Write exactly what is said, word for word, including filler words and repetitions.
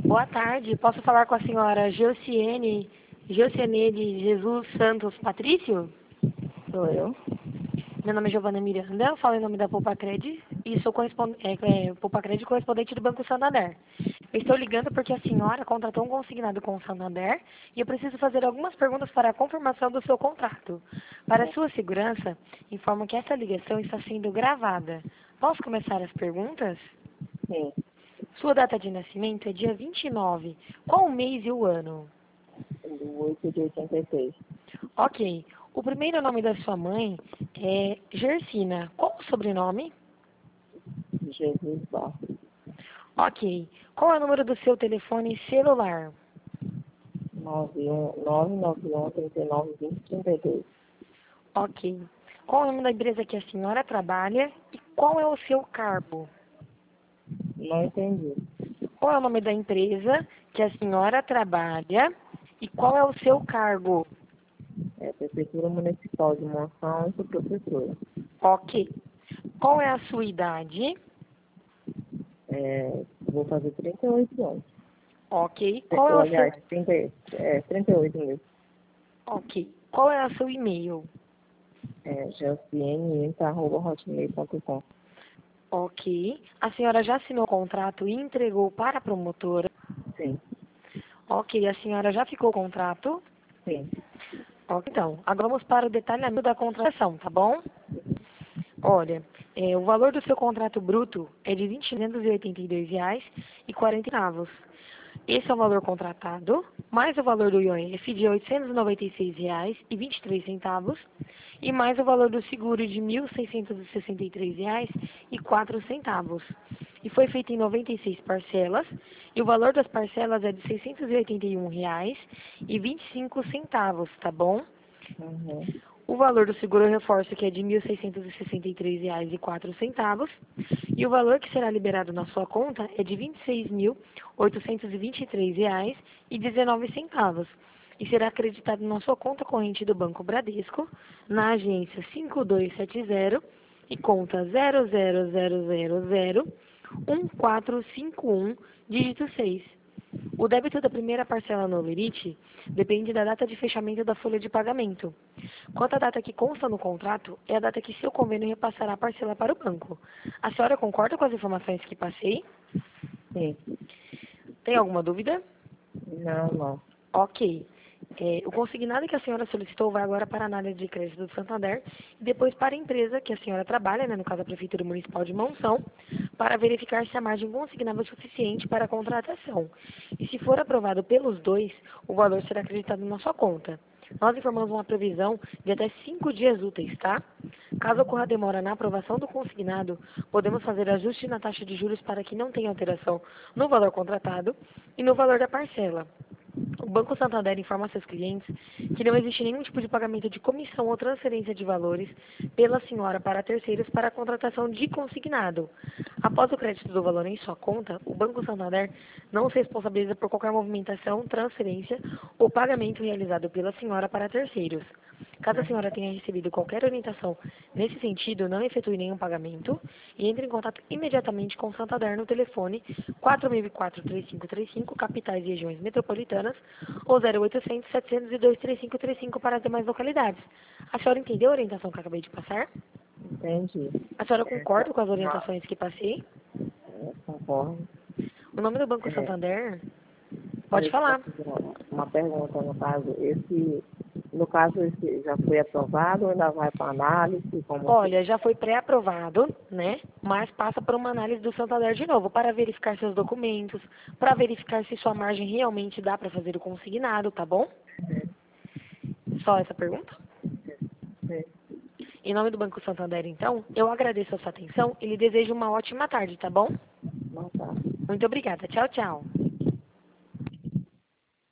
Boa tarde, posso falar com a senhora Josiane, Josiane de Jesus Santos Patrício? Sou eu. Meu nome é Giovana Miranda, eu falo em nome da Poupa-Cred e sou correspond... é, é, Poupa-Cred correspondente do Banco Santander. Eu estou ligando porque a senhora contratou um consignado com o Santander e eu preciso fazer algumas perguntas para a confirmação do seu contrato. Para sua segurança, informo que essa ligação está sendo gravada. Posso começar as perguntas? Sim, Sua data de nascimento é dia vinte e nove. Qual o mês e o ano? do oito de oitenta e seis. Ok. O primeiro nome da sua mãe é Gersina. Qual o sobrenome? Jesus Barros. Ok. Qual é o número do seu telefone celular? nove um nove nove um trinta e nove vinte trinta e dois. Ok. Qual é o nome da empresa que a senhora trabalha e qual é o seu cargo? Não entendi. Qual é o nome da empresa que a senhora trabalha e qual é o seu cargo? É Prefeitura Municipal de Monção e sou professora. Ok. Qual é a sua idade? É, vou fazer trinta e oito anos. Ok. Qual é Ou, o seu... aliás, trinta, é, trinta e oito mesmo. Ok. Qual é o seu e-mail? É, gelciene arroba hotmail ponto com. Ok. A senhora já assinou o contrato e entregou para a promotora? Sim, Ok. A senhora já ficou com o contrato? sim. Ok. Então, agora vamos para o detalhamento da contratação, tá bom? Olha, é, o valor do seu contrato bruto é de vinte mil duzentos e oitenta e dois reais e quarenta centavos. Esse é o valor contratado, mais o valor do I O F de oitocentos e noventa e seis reais e vinte e três centavos e mais o valor do seguro de mil seiscentos e sessenta e três reais e quatro centavos. E foi feito em noventa e seis parcelas, e o valor das parcelas é de seiscentos e oitenta e um reais e vinte e cinco centavos, tá bom? Uhum. O valor do seguro reforço que é de mil seiscentos e sessenta e três reais e quatro centavos e o valor que será liberado na sua conta é de vinte e seis mil oitocentos e vinte e três reais e dezenove centavos e será acreditado na sua conta corrente do Banco Bradesco, na agência cinco dois sete zero e conta zero zero zero zero zero um quatro cinco um, dígito seis. O débito da primeira parcela no Lerite depende da data de fechamento da folha de pagamento. Quanto à data que consta no contrato, é a data que seu convênio repassará a parcela para o banco. A senhora concorda com as informações que passei? Sim. Tem alguma dúvida? Não, não. Ok. É, o consignado que a senhora solicitou vai agora para a análise de crédito do Santander e depois para a empresa que a senhora trabalha, né, no caso a Prefeitura Municipal de Monção, para verificar se a margem consignada é suficiente para a contratação. E se for aprovado pelos dois, o valor será acreditado na sua conta. Nós informamos uma previsão de até cinco dias úteis, tá? Caso ocorra demora na aprovação do consignado, podemos fazer ajuste na taxa de juros para que não tenha alteração no valor contratado e no valor da parcela. O Banco Santander informa a seus clientes que não existe nenhum tipo de pagamento de comissão ou transferência de valores pela senhora para terceiros para a contratação de consignado. Após o crédito do valor em sua conta, o Banco Santander não se responsabiliza por qualquer movimentação, transferência ou pagamento realizado pela senhora para terceiros. Caso a senhora tenha recebido qualquer orientação nesse sentido, não efetue nenhum pagamento e entre em contato imediatamente com o Santander no telefone quatro mil e quatro, três cinco três cinco, capitais e regiões metropolitanas, ou zero oitocentos, setecentos e dois, três cinco três cinco para as demais localidades. A senhora entendeu a orientação que eu acabei de passar? Entendi. A senhora É, concorda com as uma, orientações que passei? é, concordo. O nome do Banco É, Santander? Pode deixa eu falar. fazer uma uma pergunta, no caso, esse, no caso, esse já foi aprovado ou ainda vai para análise? Como que... Olha, já foi pré-aprovado, né? Mas passa por uma análise do Santander de novo, para verificar seus documentos, para verificar se sua margem realmente dá para fazer o consignado, tá bom? Só essa pergunta? Sim. Em nome do Banco Santander, então, eu agradeço a sua atenção e lhe desejo uma ótima tarde, tá bom? Não tá. Muito obrigada. Tchau, tchau.